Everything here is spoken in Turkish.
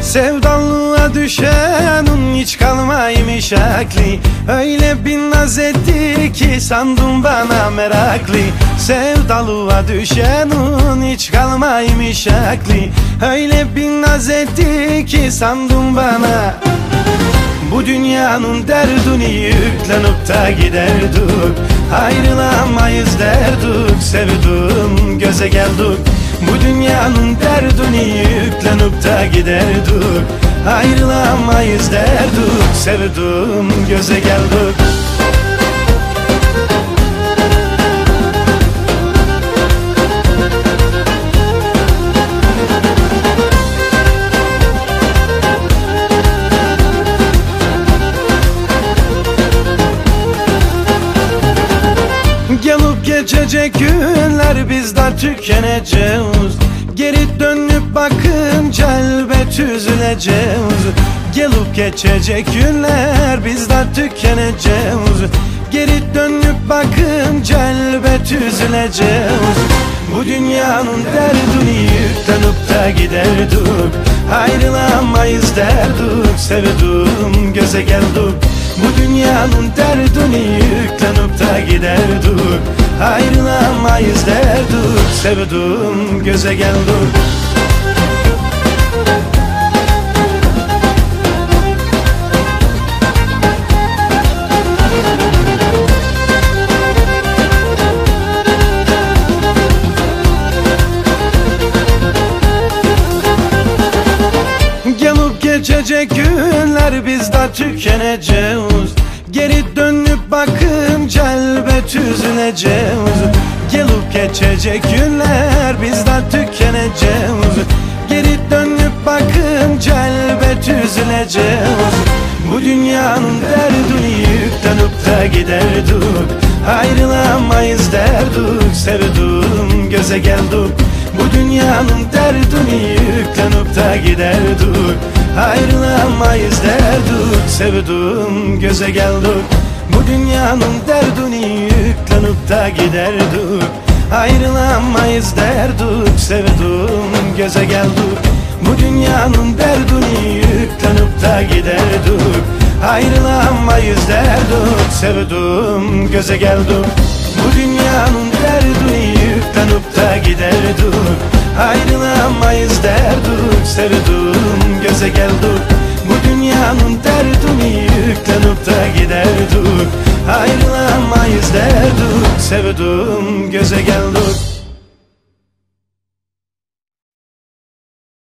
Sevdalığa düşenin hiç kalmaymış akli. Öyle bir naz etti ki sandım bana meraklı. Sevdalığa düşenin hiç kalmaymış akli. Öyle bir naz etti ki sandım bana. Bu dünyanın derdini yüklenip da giderdik. Ayrılamayız derdik, sevdim göze geldik. Bu dünyanın derdini yüklenip da giderdik. Ayrılamayız derdik, sevdim göze geldik. Gelip geçecek günler biz de tükeneceğiz. Geri dönüp bakınca elbet üzüleceğiz. Gelip geçecek günler biz de tükeneceğiz. Geri dönüp bakınca elbet üzüleceğiz. Bu dünyanın derdini yüklenip da giderdik. Ayrılamayız derdik, sevdim göze geldik. Bu dünyanın derdini yüklenip da giderdik. Ayrılamayız derdik, sevdim göze geldik. Gelip geçecek günler biz de tükeneceğiz. Geri dönüp bakınca elbet üzüleceğiz. Gelip geçecek günler biz de tükeneceğiz. Geri dönüp bakınca elbet üzüleceğiz. Bu dünyanın derdini yüklenip da giderdik. Ayrılamayız derdik, sevdim göze geldik. Bu dünyanın derdini yüklenip da giderdik. Ayrılamayız derdik, sevdim göze geldik. Bu dünyanın derdini yüklenip da giderdik. Ayrılamayız derdik, sevdim göze geldik. Bu dünyanın derdini yüklenip da giderdik. Ayrılamayız derdik, sevdim göze geldik. Bu dünyanın derdini yüklenip da giderdik. Ayrılamayız derdik, sevdim göze geldik. Bu dünyanın derdini yüklenip da giderdik. Ayrılamayız derdik, sevdim göze geldik.